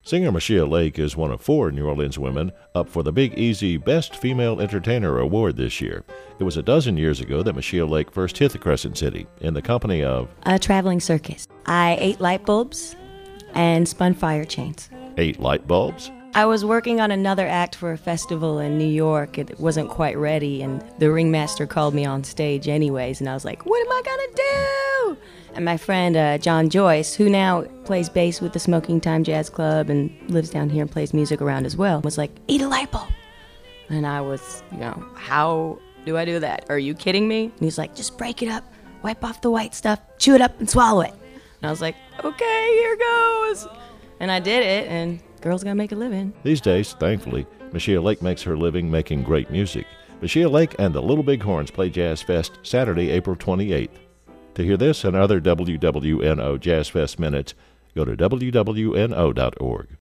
Singer Machia Lake is one of 4 New Orleans women up for the Big Easy Best Female Entertainer Award this year. It was a dozen years ago that Machia Lake first hit the Crescent City in the company of a traveling circus. I ate light bulbs and spun fire chains. 8 light bulbs. I was working on another act for a festival in New York. It wasn't quite ready, and the ringmaster called me on stage anyways, and I was like, what am I gonna do? And my friend John Joyce, who now plays bass with the Smoking Time Jazz Club and lives down here and plays music around as well, was like, eat a light bulb. And I was, how do I do that? Are you kidding me? And he's like, just break it up, wipe off the white stuff, chew it up and swallow it. And I was like, okay, here goes. And I did it, and girls gotta make a living. These days, thankfully, Machia Lake makes her living making great music. Machia Lake and the Little Bighorns play Jazz Fest Saturday, April 28th. To hear this and other WWNO Jazz Fest minutes, go to WWNO.org.